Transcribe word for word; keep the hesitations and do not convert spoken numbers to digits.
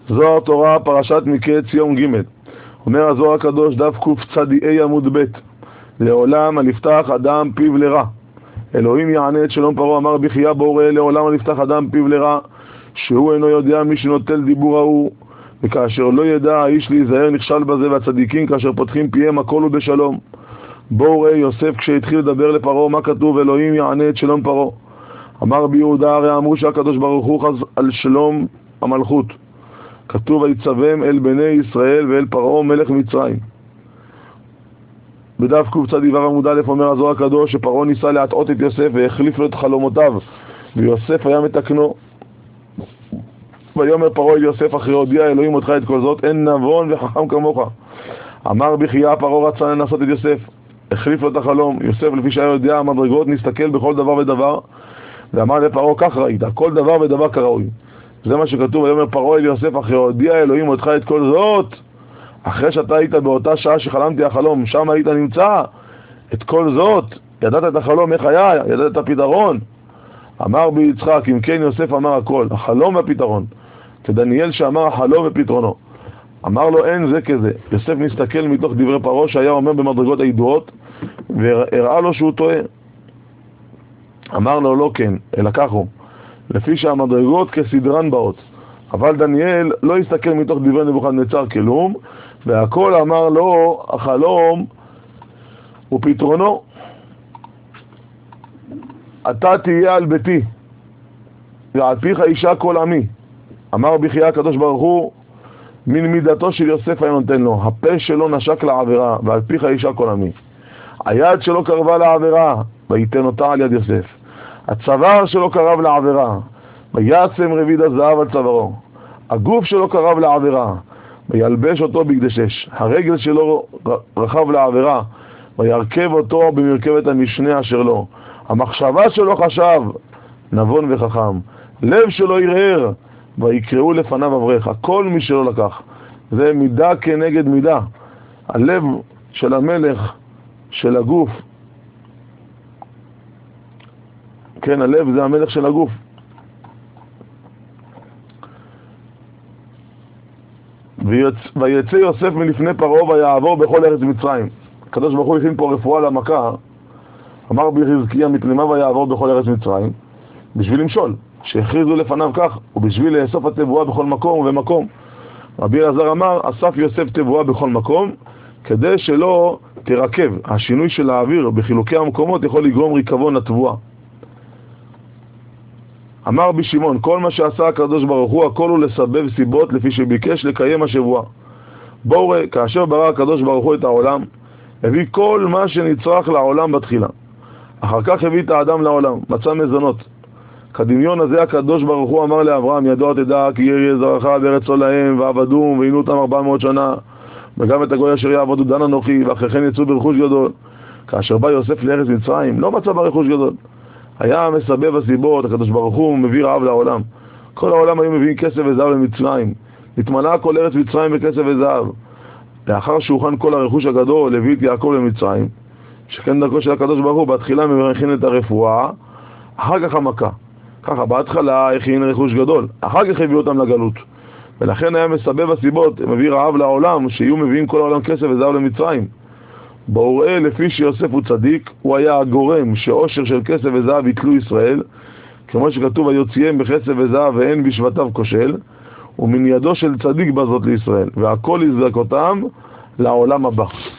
זוהר תורה, פרשת מקץ, יום ג'. אומר הזוהר הקדוש, דף קצ"ה עמוד ב', לעולם אל יפתח אדם פיו לרע. אלוהים יענה את שלום פרעה, אמר בחייה בורא, לעולם אל יפתח אדם פיו לרע, שהוא אינו יודע מי שנוטל דיבור ההוא, וכאשר לא ידע האיש להיזהר נכשל בזה, והצדיקים כאשר פותחים פיהם הכל הוא בשלום. בואו ראה יוסף כשהתחיל לדבר לפרעה, מה כתוב? אלוהים יענה את שלום פרעה. אמר בי יהודה, הרי אמרו שהקדוש ברוך הוא חז על שלום המלכות. כתוב ויצווהם אל בני ישראל ואל פרעה מלך מצרים. בדף קצ"ו עמוד א' אומר הזוהר הקדוש שפרעה ניסה להטעות את יוסף והחליף לו את חלומותיו, ויוסף היה מתקנו. ויאמר פרעה אל יוסף אחרי הודיע אלוהים אותך את כל זאת, אין נבון וחכם כמוך. אמר בחייה, פרעה רצה לנסות את יוסף, החליף לו את החלום. יוסף לפי שהיה יודע המדרגות נסתכל בכל דבר ודבר, ואמר לפרעה כך ראית, כל דבר ודבר כראוי. זה מה שכתוב. ויאמר פרעה אל יוסף אחרי הודיע אלוהים אותך את כל זאת, אחרי שאתה היית באותה שעה שחלמתי החלום, שם היית נמצא את כל זאת, ידעת את החלום איך היה, ידעת את הפתרון. אמר בי יצחק, אם כן יוסף אמר הכל, החלום והפתרון, כדניאל שאמר החלום ופתרונו. אמר לו אין זה כזה. יוסף נסתכל מתוך דברי פרעה שהיה אומר במדרגות הידועות, והראה לו שהוא טועה. אמר לו לא כן, אלא כך הוא, לפי שהמדרגות כסדרן באות. אבל דניאל לא הסתכל מתוך דברי נבוכדנצר כלום, והכל אמר לו החלום ופתרונו. אתה תהיה על ביתי ועל פיך אישה כל עמי. אמר בחייה הקדוש ברוך הוא, מן מידתו של יוסף היה נותן לו, הפה שלו נשק לעבירה ועל פיך אישה כל עמי. היד שלו קרבה לעבירה ויתן אותה על יד יוסף. הצוואר שלו קרב לעבירה ויעצם רביד הזהב על צווארו. הגוף שלו קרב לעבירה וילבש אותו בקדשש. הרגל שלו רחב לעבירה וירכב אותו במרכבת המשנה אשר לו. המחשבה שלו חשב נבון וחכם, לב שלו הרהר ויקראו לפניו אברך. הכל מי שלא לקח. זה מידה כנגד מידה. הלב של המלך, של הגוף, כן, הלב זה המלך של הגוף. ויצא יוסף מלפני פרעה ויעבור בכל ארץ מצרים. הקדוש ברוך הוא הכין פה רפואה למכה. אמר בחזקיה מפנימה ויעבור בכל ארץ מצרים, בשביל למשול, שהכריזו לפניו כך, ובשביל לאסוף התבואה בכל מקום ובמקום. רבי אלעזר אמר, אסף יוסף תבואה בכל מקום, כדי שלא תרכב. השינוי של האוויר בחילוקי המקומות יכול לגרום ריקבון לתבואה. אמר בשמעון, כל מה שעשה הקדוש ברוך הוא, הכל הוא לסבב סיבות לפי שביקש לקיים השבועה. בואו ראה, כאשר ברא הקדוש ברוך הוא את העולם, הביא כל מה שנצרך לעולם בתחילה. אחר כך הביא את האדם לעולם, מצא מזונות. כדמיון הזה הקדוש ברוך הוא אמר לאברהם, ידוע תדע כי יהיה זרעך בארץ עולהם, ועבדום ועינו אותם ארבע מאות שנה, וגם את הגוי אשר יעבדו דן אנוכי, ואחרי כן יצאו ברכוש גדול. כאשר בא יוסף לארץ מצרים, לא מצא ברכוש גדול. היה מסבב הסיבות, הקדוש ברוך הוא מביא רעב לעולם. כל העולם היו מביאים כסף וזהב למצרים. התמלא כל ארץ מצרים בכסף וזהב. לאחר שהוכן כל הרכוש הגדול, הביא את יעקב למצרים, שכן דרכו של הקדוש ברוך הוא, בהתחילה מברכין את הרפואה, אחר כך המכה. ככה, בהתחלה הכין רכוש גדול, אחר כך הביא אותם לגלות. ולכן היה מסבב הסיבות, מביא רעב לעולם, שיהיו מביאים כל העולם כסף וזהב למצרים. בואו ראה, לפי שיוסף הוא צדיק, הוא היה הגורם שעושר של כסף וזהב יתלו ישראל, כמו שכתוב היוציאם בכסף וזהב ואין בשבטיו כושל, ומן ידו של צדיק בזאת לישראל, והכל יזרק אותם לעולם הבא.